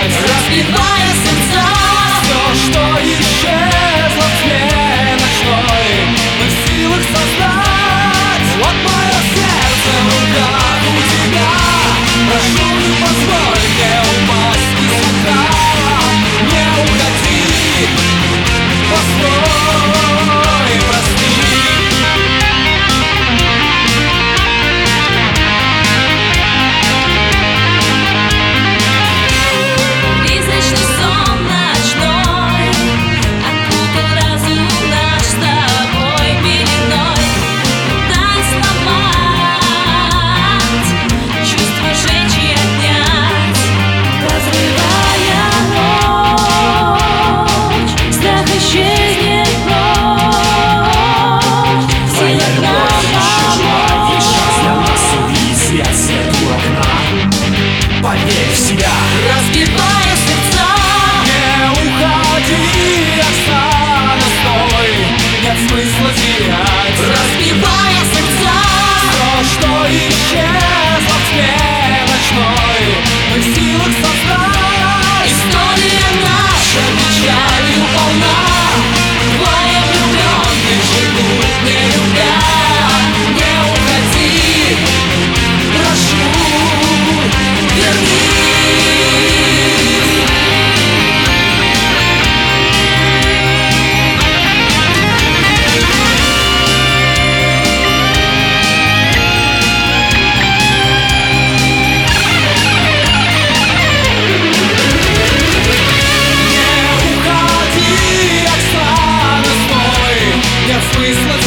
разбивая сердца. Все, что исчезло в тьме ночной, мы в силах создать. Вот мое сердце в руках у тебя. Прошу, не позволь мне упасть ни с утра. Не уходи, постой, прости. Призрачный сон ночной окутал разум наш с тобой пеленой. Дай сломать, чувства жечь и отнять, разрывая ночь. Страх исчезнет вновь. Твоя любовь еще жива, есть шанс для нас увидеть свет у окна. Поверь в себя, Разбивая сердца. Не уходи, Оксана, стой. Нет смысла терять. Разбивая сердца. Все, что исчезло в тьме ночной, мы в силах создать. История наша печалью полна. Двое влюбленных живут не любя. Не уходи, прошу, вернись. Не уходи, Оксана, стой. Нет смысла